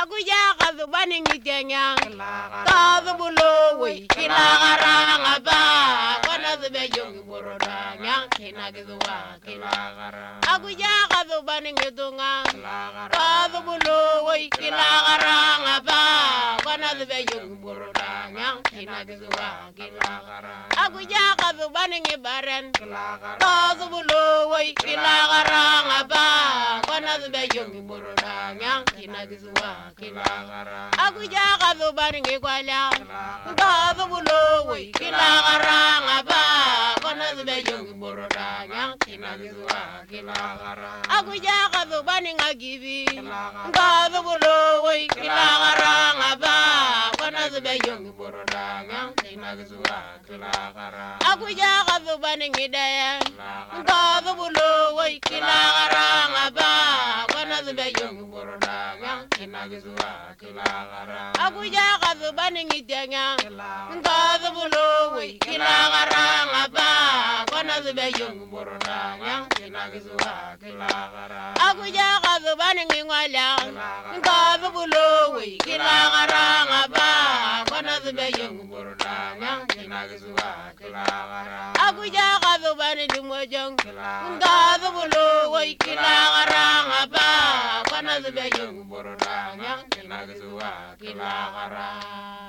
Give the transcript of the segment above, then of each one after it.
Aguja kazubani ngitenya Tazubulo we Kilagaranga ba Kona zube jongi boroda Nyang kina gizuwa Kilagara Aguja kazubani ngitunga Tazubulo we Kilagaranga ba Kona zube jongi boroda Nyang kina gizuwa Kilagara Aguja kazubani ngibaren Tazubulo we Kilagaranga ba Kona zube jongi boroda Nyang kina gizuwa Kilagara Aguja kazubani ngikwala Tazubulo we Kilagaranga ba Kona zube jongi boroda Nyang kina gizuwa Kilagara Aguja kazubani ngagibi Tazubulo we Kilagaranga ba Kona zube jongi boroda Nyang kina gizuwa Kilagara Aguja kazubani ngidaya Tazubulo we Kilagaranga ba Kona zube jongi boroda Nyang kina gizuwa Kilagara Aguja kazubani ngidenya Tazubulo we Kilagaranga ba Kona zube jongi boroda Nyang kina gizuwa Kilagara Aguja kazubani ngingwala Tazubulo we Kilagaranga ba Kona zube jongi boroda Nyang kina gizuwa Kilagara Aguja kazubani dumojong Tazubulo we Kilagaranga ba Kona zube jongi boroda Nyang kina gizuwa Kilagara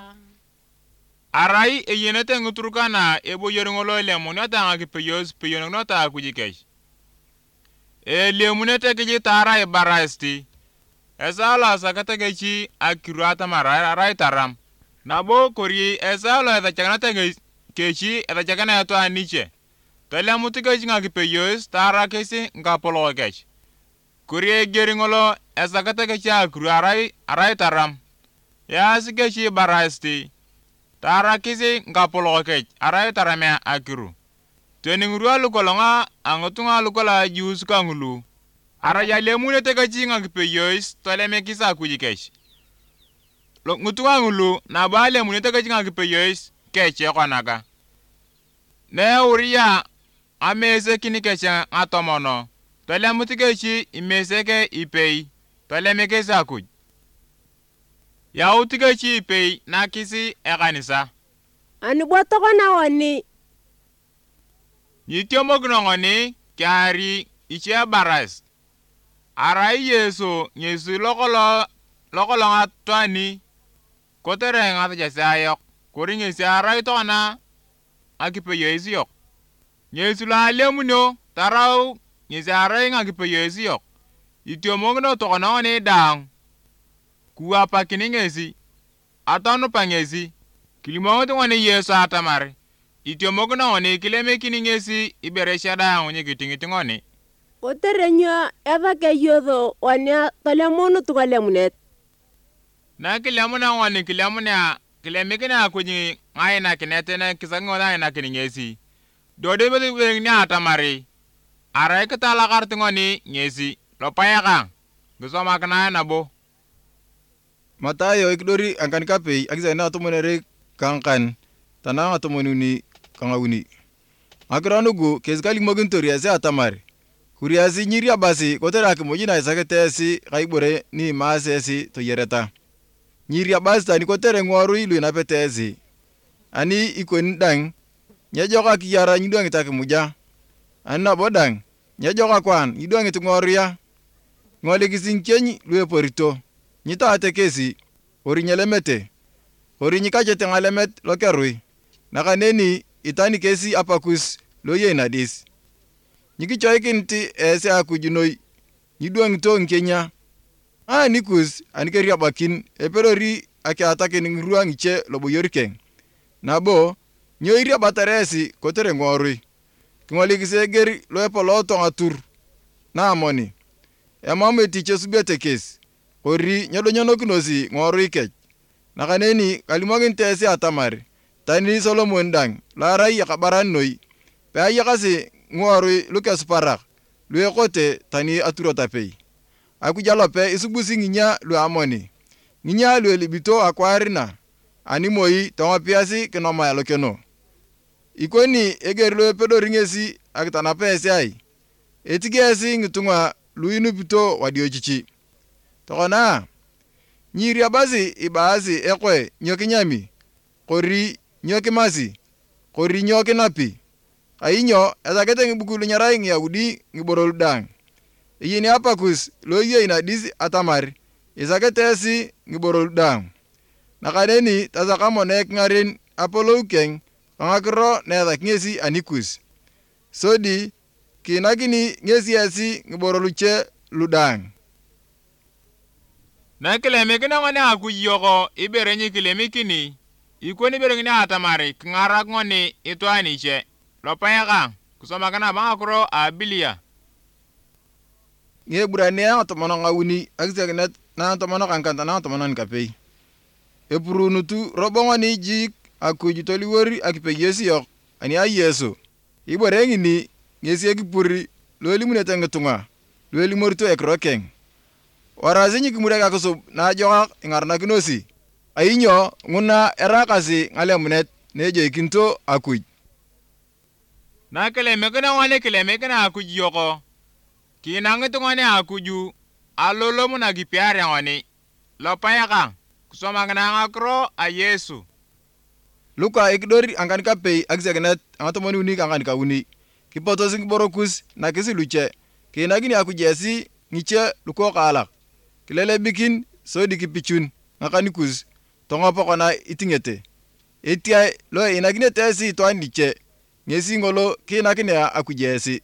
Arai eyenete nguturukana ebo yorongolo lemonata ngakipeyos peyonota kujikesh. Lemonete kiji tara barasti. Esala sakategechi akirata mara arai taram. Nabo kori esala eda chaganate kechi eda chagana yato aniche. Tole mutikechi ngakipeyos tara kesi ngapolo kesh. Kori geringolo esakategechi akru arai taram. Ya sikechi barasti. Tara kisi ngapolo kech arai taramea akiru. Teningurua lukolonga angotunga lukola jus kangulu. Ara ya lemune tegachi ngakipeyois toleme kisa kujikesh. Ngutunga ngulu na ba lemune tegachi ngakipeyois keche kwanaga. Ne uriya amese kinikecha atomono. Tolemu tikechi imeseke ipei. Toleme kisa kuj. Ya utikechi ipei na kisi ekanisa. Ani botoko na wani. Nitiomo gnongoni kiari ichia baras. Arai Yesu nyesu lokolo ngatwani. Kotere ngata jase ayok. Kori nyesi arai tona akipeyo isi yok. Nyesu la lemuno tarau nyesi arai ngakipeyo isi yok. Itiomo gno toko na wani daang. Kuwa pakini ngesi. Atonu pangesi. Kilimongo wani Yesu atamari. Itiomogna wani kileme kini ngesi iberesha da onye kitingitingoni. Koterenyo eva ke yodo wani tolemonu tukalemunet. Na kilemuna wani kileme kina kunyi ngaina kinetene kisangona ngaina kini ngesi. Dode bedi ni atamari. Arai ketala kartingoni ngesi. Lopayaka. Gusoma kana nabo. Matayo ikdori angkan kapei akisa na tumonere kankan tananga tumonuni kangawuni akranugo kezgali mogintori ase atamari kuriasi nyiri abasi kotera kimojina isaketesi kaibore ni masesi to yereta nyiri abasi tani kotere ngoru ilu na petesi ani ikon dang nyejoka kiyara nyidwangi takimuja anna bodang nyejoka kwan nyidwangi tungoria ngole kisinkenyi lue porito nyita atekesi ori nyelemete ori nyikachete ngalemet lokerui nakaneni itani kesi apakus loye nadis nyikichoikinti ese akujinoi nyidwang to nkenya nikus anikeria bakin eperori ake atake ngruang che loboyorikeng nabo nyoiria bataresi kotere ngorui ngoli kisegeri loepoloto ngatur na amoni emameti chesubete kesi ori nyodonyonokinosi ngorui kech nakaneni kalimogin tesi atamari tani Solomon dang larai yakabaran noi pe ayakasi ngorui lukas parak luekote tani aturotapei akujalope isubusi nginya lu amoni nginya lu libito akwarina animoi tongapiasi kinoma lokeno ikoni egerlo pedoringesi akitanapesi ai etigesi ngitunga luinu bito wadiochichi tokona nyiria basi ibaasi ekwe nyokinyami kori nyokimasi kori nyokinapi kainyo esakete ng'ibukulu nyarai ng'Yaudi ng'iborol dang. Iyini apakus lo iyei nadis atamar isakete esi ng'iborol dang. Nakaneni tasaka monek ng'aren apolou keng kang'akiro na esaki ng'esi anikus. Sodi kiinakini ng'esi esi ng'iborol luche ludang. Na kilemikina ng'oni Akuj yoko ibere nyikilemikini, ikoni ibere ng'ini atamari king'arak ng'oni itwaan iche. Lopayaka, kusomakana bang'akuro abilia. Ng'eburania ng'atomonok ng'auni akisiakinet na ng'atomonok ang'kanta na ng'atomonon kapei. Epurunutu robo ng'oni jik Akuj toliwor akipeyesi yok ani a Yesu. Ibore ng'ini ng'esi ekipuri lo elimunete ng'itung'a lo elimorito ekiro keng. Warasi nyikimurek akisub naajokak ing'aranakinosi. Ainyo ng'una erakasi ng'alemunet neejoikinto Akuj. Na kilemikina ng'oni kilemikina Akuj yoko, kiinang'it ng'oni Akuju alolomu na kipiare ng'oni. Lopayaka, kusomakana ng'akiro a Yesu. Luka ikidori ang'kan kapei akisiakinet ang'atomoni uni kang'kan kauni. Kipotosi ng'iborokus nakisi luche. Kiinakini Akuj esi ng'iche luko kaalak. Kilelebikin sodi kipichun ng'akanikus tong'opo kona iting'ete. Etiai lo inakinete esi itwaan liche. Ng'esi ng'olo kiinakinea Akuj esi.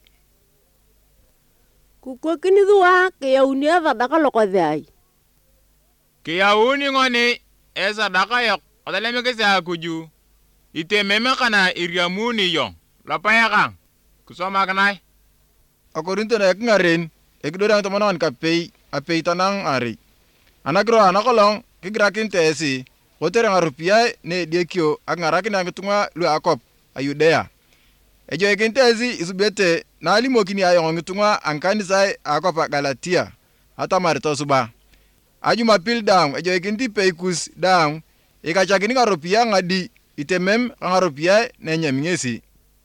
Kukwokini thua kiyauni esadaka lokothai. Kiyauni ng'oni esadaka yok otalemikisi Akuju. Itememe kana iriamuni yong. Lopayaka, kusomakanai. Akorinto na eking'aren ekidori ang'atomonok kapei apei tanang ari. Anakiro anakolong kigirakin teesi kotere ng'aropiyae neediekio ak ng'arakin ang'itung'a lu akop a Yudea. Ejoikin teesi isubete naalimokini ayong ng'itung'a ang'kanisae akop a Galatia atamar tosuba. Ajumapil daang ejoikin tipei kus daang ikachakini ng'aropiyae ng'adi itemem ka ng'aropiyae nenyami ng'esi.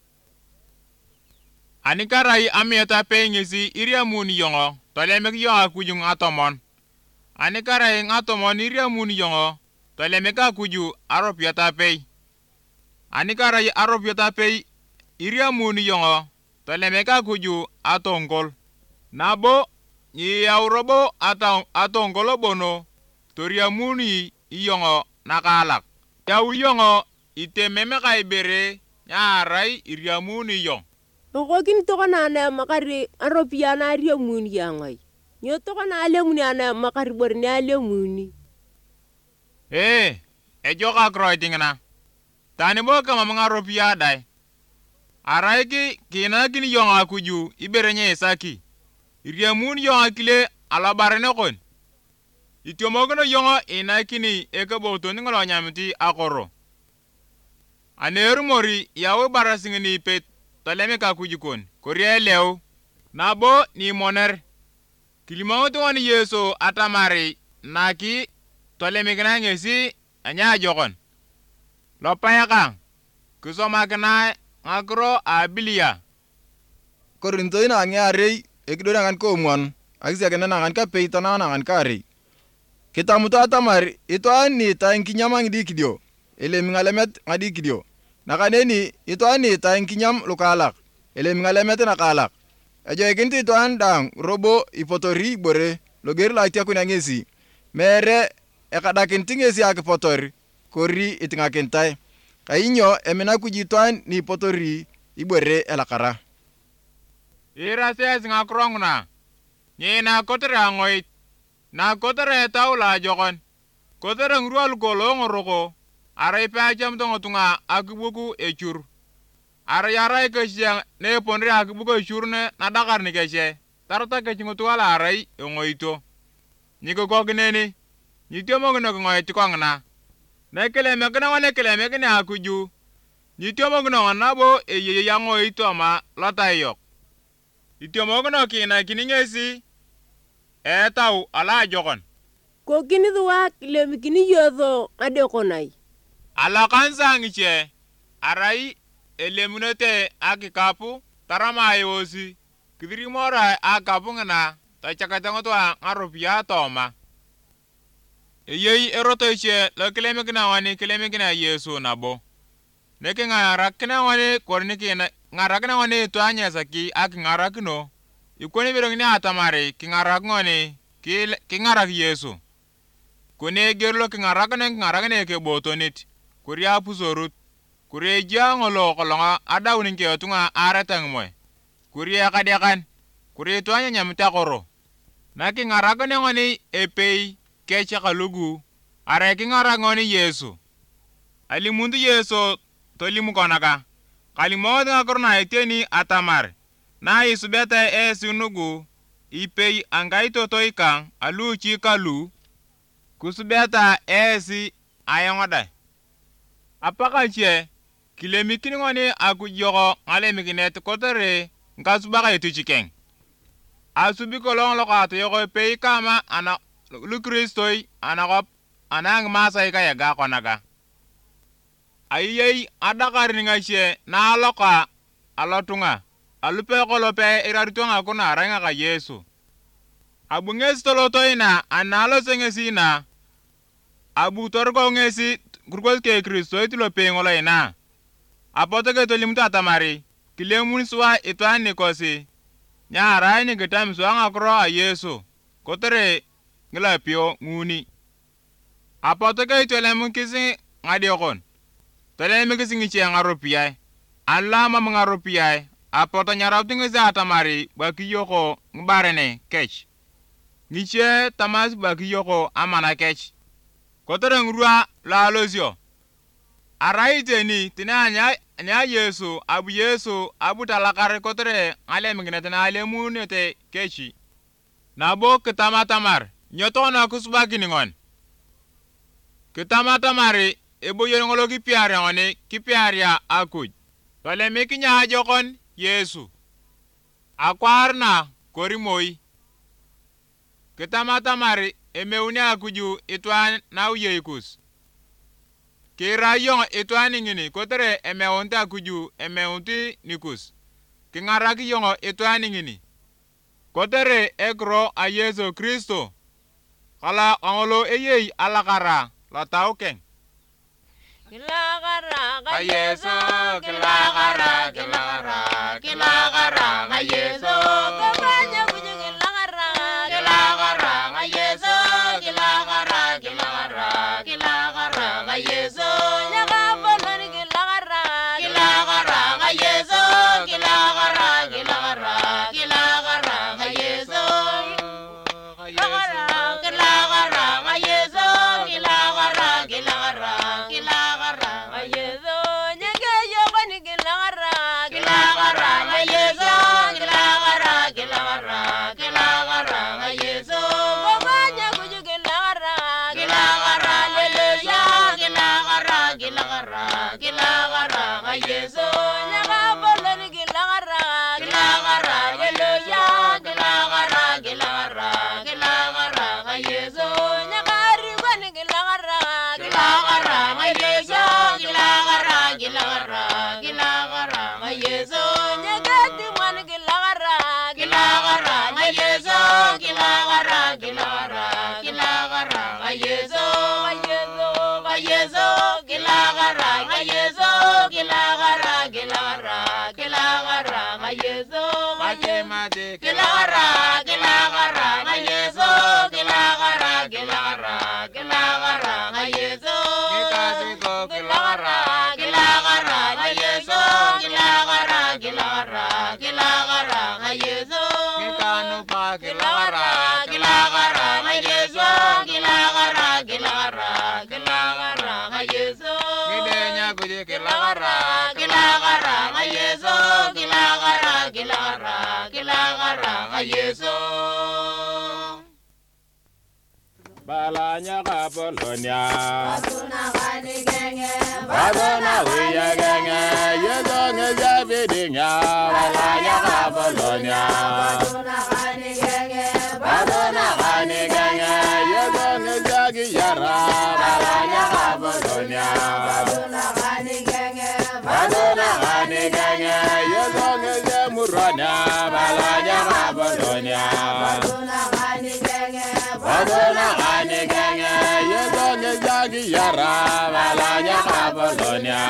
Anikarai amieta pei ng'esi iriamuni yong'o tolemik yong Akuju ng'atomon. Anikarai ng'atomon iriamuni yong'o tolemik Akuju aropiata pei. Anikarai aropiata pei iriamuni yong'o tolemik Akuju atongol. Nabo nyiyau robo atongol bono toriamuni iyong'o nakaalak. Yau yong'o itememe ka ibere nyaarai iriamuni yong. Okokini tokona ana makari aropia na ariamuni yang'ai. Nyo tokona alemuni ana makari bor ni alemuni. Ejoka kroitingna. Tani bo kama mga aropia dai. Araiki kiinakini yong Akuju ibere nye isaki. Iriamuni yong akile alabarene kon. Itiomogono yong inakini ekebotoni ng'olo nyamiti akoro. Anerumori yawe barasingini ipet tolemik Akuj kon korie leu. Nabo ni moner. Kilimang'utu ng'oni Yesu atamari naki tolemikina ng'esi anyajokon. Lopayaka, kusomakina ng'akiro abilia. Korintoi na ng'earei ekidori ang'an koomwan akisiakinet ang'an kapei tanang ang'an kaarei. Kitamuto atamar itwaan ni itai ng'ikinyam ng'idi kidio elemi ng'alemet ng'adi kidio. Nakaneni itwaan ni itai ng'ikinyam lukaalak elemi ng'alemet nakaalak. Ejoikinit itwaan daang robo ipotori ibore loger lo atiakuna ng'esi. Mere ekadakinit ng'esi akipotor kori iting'akinitae. Kainyo emin Akuj itwaan ni ipotori ibore elakara. Irases ng'akiro ng'una. Nyina kotere ang'oit. Na kotere tau laajokon. Kotere ng'rua lukolo ng'oroko. Arai peachamto ng'otung'a akibuku echur. Arai arai keshe neeponere akibuku echur ne nadakar nikeshe. Tarata kechi ng'otung'a la arai eng'oito. Nyikikokineni. Nyitiomokino king'oit kong'ina. Nekilemekina ng'oni kilemekini Akuju. Nyitiomokino ng'on nabo eyeyei ang'oit oma lotai yok. Itiomokino kiinakini ng'esi etau alaajokon. Kokini thua kilemikini yotho adekonai. Alakansa ng'iche arai elemunete akikapu taramayosi kithirimora akapu ng'ina tachakate ng'otwa ng'aropia tooma. Yei erotoche lo kilemikina wani kilemikina Yesu nabo. Neki ngarakina wani korniki ngarakina wani to anya saki ak ngarakino. Ikoni birongni atamari ki ngarakngoni ki ngarak Yesu. Kone gerlo ki ngarakne ke botonit. Kuria pusorut. Kuria jangolo kolonga adawnin ke otunga aratang moy. Kuria kadekan. Kuria to anya nyamta koro. Naki ngarakne ngoni epei kecha kalugu are ki ngarakngoni Yesu. Alimundu Yesu tolimu konaka. Kalimod ngakorna eteni atamar. Na isubeta sinugu ipei angai totoika alu chikalu kusubeta si ayongoda. Apaka che kilemikini ngoni akujogo ngalemikinet kotere nkasubaka etuchikeng. Asubi kolong lokato yoko epei kama ana lu Kristoi anakop anang masai kaya ga konaga. Ayei adakari ngashe na aloka alotunga. Alupe kolope iraritonga kuna arenga ka Yesu. Abu ngesi toloto ina analo sengesi ina. Abu torko ngesi kurkos ke Kristo itilope ngolo ina. Apotoke tolimuta atamari. Kilemun suwa ituan nikosi. Nya arai ni getam suwa ngakro a Yesu. Kotere ngila pio nguni. Apotoke itolemu kisi ngadiokon. Tolemu kisi ngiche ngaropiyai. Alama mengaropiyai. Apoto nyarautingi za atamari baki yoko ngbarene kech. Ngiche tamas baki yoko amana kech. Kotere ngurua la alosio. Araite ni tina nya Yesu abu talakare kotere ale mingine tina ale munete kechi. Nabo kitama tamar nyoto na kusubaki ningon. Kitama tamari ebo yongolo kipiare ngone kipiaria akuj. Tole mekinya hajokon Yesu. Akwarna korimoi. Kitama tamari emeuni akuju itwan na uyeikus. Kira yong itwan ngini kotere emeunti akuju emeunti nikus. Kingaraki yong itwan ngini. Kotere ekro a Yesu Kristo. Kala angolo eyei alakara la taukeng. Kilagara Ka Yesu, kilagara, kilagara, kilagara, ka Yesu. Kabanya kuju kilagara Kilagara, ka Yesu, kilagara, kilagara, kilagara, ka Yesu. Nyakapoloni kilagara Kilagara, ka Yesu, kilagara, kilagara, kilagara, ka Yesu. Kilagara Kilagara, ka Yesu, kilagara, kilagara, kilagara, ka Yesu nyeke yokoni kilagara Kilagara, ka Yesu, kilagara, kilagara, kilagara, ka Yesu. Kabanya kuju kilagara Kilagara, hallelujah, kilagara, kilagara, kilagara, ka Yesu. Nyakapoloni kilagara Kilagara, hallelujah, kilagara, kilagara, kilagara, ka Yesu. Nyakaribani kilagara Kilagara, ka Yesu, kilagara, kilagara, kilagara, ka Yesu. Nyakatimani kilagara Kilagara, ka Yesu, kilagara, kilagara, kilagara, ka Yesu. Ka Yesu, kilagara, ka Yesu, kilagara, kilagara, kilagara, ka Yesu. Mate, kilagara, kilagara, ka Yesu, kilagara, kilagara, kilagara, ka Yesu. Kilagara, kilagara, ka Yesu, kilagara, kilagara, kilagara, ka Yesu. Kilagara, kilagara, ka Yesu, kilagara, kilagara, kilagara, ka Yesu. Kilagara, kilagara, ka Yesu, kilagara, kilagara, kilagara, ka Yesu. Balanya kapolonya, Batuna kani genge badona wiya genge, yedonge jabidinya. Balanya kapolonya, Batuna kani genge badona kani genge, yedonge jagi yara. Balanya kapolonya, Batuna kani genge badona kani genge, yedonge jamurana. Balanya kapolonya, Batuna kani genge badona kani genge, jagi yara balanya kabolonia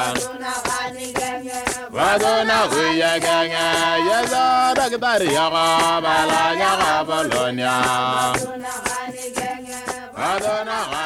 Wadona huya ganga yaza daktari yaga balanya kabolonia Wadona